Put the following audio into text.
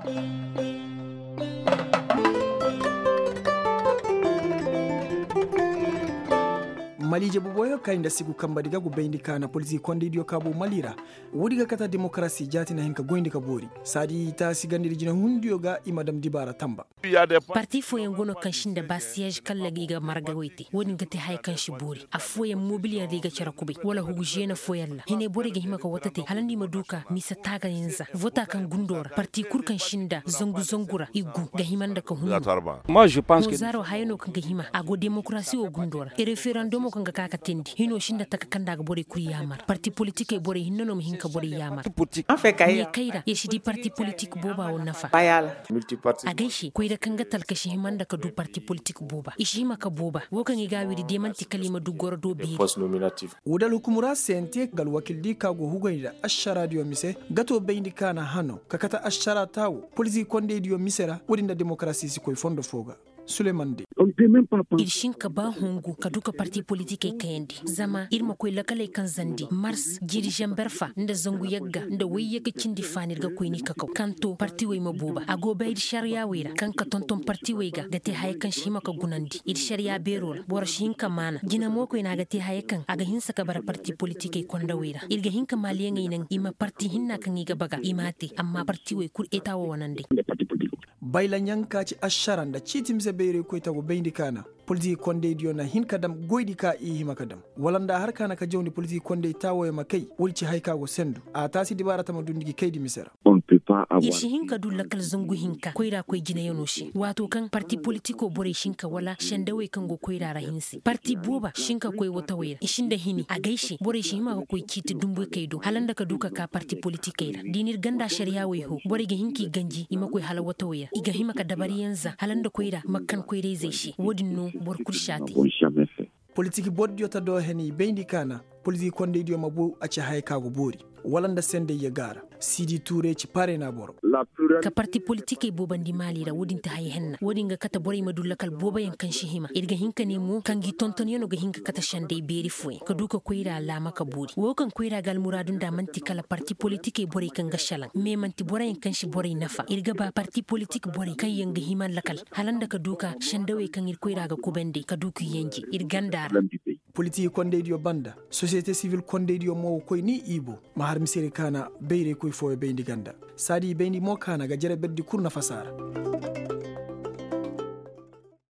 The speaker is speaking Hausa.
malije boboyo kainda sigu kamba diga go bendi kana polisi konde dio kabo malira wodiga kata demokrasi jati na hinka goindi ka bori sadi ta sigandi jina hundiyo ga imadam dibara tamba parti fo yengono kanshinda ba siège kala giga marga witi woni ngati hay kanshi bori afoye mobilier diga chara kubi wala hugu jena fo yalla hine bori ga himaka watati halandi maduka misa taga yanza vota kan gundora parti kur kanshinda zongura igu ga himanda ka hundu moi je pense que zaro hayno kan ga hima ago demokrasi o gundora e referendum kan ga kaka tendi hino shinda taka kanda ga bori kuri yamar parti politique e bori hinno no hinka bori yamar en fait kay kaira yeshidi parti politique boba o nafa bayal multiparti agaishi ko ida kanga talkashi himanda ka du parti politique boba ishima ka boba wokan iga wiri demanti kalima du goro do bi post nominatif wudal hukumura sente gal wakildi kago hugoida ashara dio mise gato beindi kana hano kakata ashara tawo polisi konde dio misera wodinda demokrasi si koy fondo foga Suleiman de irshin ka ba hungu ka duka parti politique kayendi zama irma koy lakale kan zandi mars jiri jamberfa nda zangu yagga nda wayyaga cindi fanir ga koy ni kakaw kanto parti way mabuba ago bayir sharia wira kan ka tonton parti way ga gate hay kan shima ka gunandi ir sharia berol bor shin ka mana jina mo koy na gate hay kan aga hinsa ka bar parti politique konda wira irga hinka maliyen nan ima parti hinna kan iga baga imate amma parti way kur etawo wanande bayla nyankaci asharan da citimse beyre koyta go beyndi kana polisi konde dio na hin kadam goydi ka i hima kadam walanda har kana ka jawni polisi konde tawo ma kay wolci hayka go sendu a tasi dibara tama dundigi kaydi misera yeshi hinka dulla kal zangu hinka koyra koy jina yonoshi wato kan parti politiko bore shinka wala shandawe kan go koyra rahinsi parti boba shinka koy wata wayra ishinda hini a gaishi bore shi hima koy kiti dumbu kaydo halanda ka duka ka parti politikaira dinir ganda sharia way ho bore ga hinki ganji ima koy hala wata wayra iga hima ka dabari yanza halanda koyra makkan koyre zai shi wodinno bor kurshati politiki boddio ta do heni beyndi kana polisi konde dio mabu aci hayka go bori walanda sende ye gara sidi touré ci pare na boro ka parti politique e bobandi malira wodinta hay henna wodinga kata bori madulla kal boba yan kan shihima irga hinka ne mu kangi tonton yono ga hinka kata shande beri fuwe ka duka koira la maka bori wo kan koira gal muradun da manti kala parti politique e bori kan gashalan me manti bora yan kan shi bori nafa irga ba parti politique bori kan yanga himan lakal halanda ka duka shandawe kan ir koira ga kubende ka duku yanji irgandar politi konde dio banda société civile konde dio mo koy ni ibo ma har misiri kana beyre koy fo e beyndi ganda sadi beyndi mo kana ga jere beddi kurna fasara